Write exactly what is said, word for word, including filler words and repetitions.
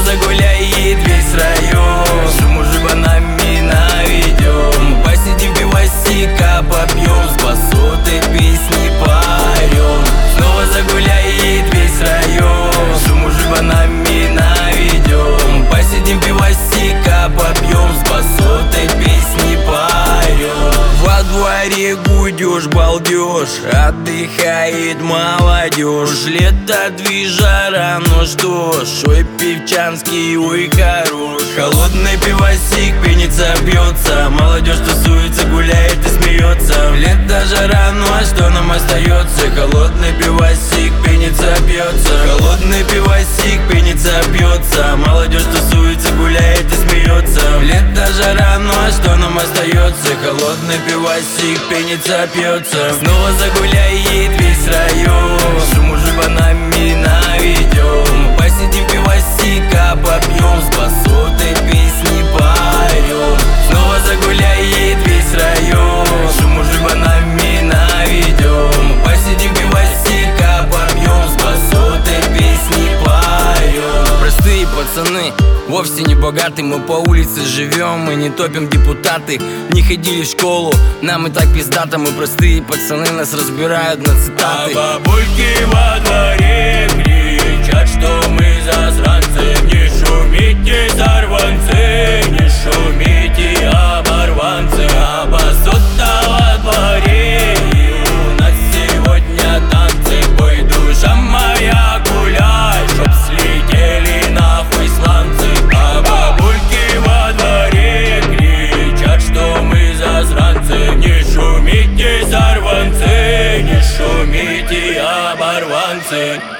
загуляет весь район. Шум уже по нами наведем. Посидим, пивасика попьем, с басоты песни поем. Снова загуляет весь район. Шум уже по нами наведем. Посидим, пивасика попьем, с басоты песни поем. Во дворе гудёшь, балдёшь, отдыхает молодежь. Лето, движара, ну что ж, ой, певчанский, ой, хорош. Холодный пивасик пенится, бьется, молодежь тусуется, гуляет и смеется. Лето, жара, ну а что нам остается? Холодный пивасик пенится, бьется. Холодный пивасик пенится, бьется, молодежь тусуется, гуляет и смеется. Лето, жара, ну а что нам остается? Холодный пивасик пенится, пьется. Снова загуляет весь район. Шум уже по нами наведем. Посидим, пивасика попьем, с басоты песни поем. Снова загуляет весь район. Шум уже по нами наведем. Посидим, пивасика попьем, с басоты песни поем. Простые пацаны, вовсе не богаты, мы по улице живем, мы не топим депутаты. Не ходили в школу, нам и так пиздато. Мы простые пацаны, нас разбирают на цитаты. А бабульки во дворе кричат, что мы засранцы. Не шумите, сорванцы, не шумите, оборванцы. А басота во дворе, и у нас сегодня танцы. Бой, душа моя, гуляй, чтоб слетели нахуй сланцы. А бабульки во дворе кричат, что мы засранцы. Не шумите, сорванцы, не шумите, оборванцы.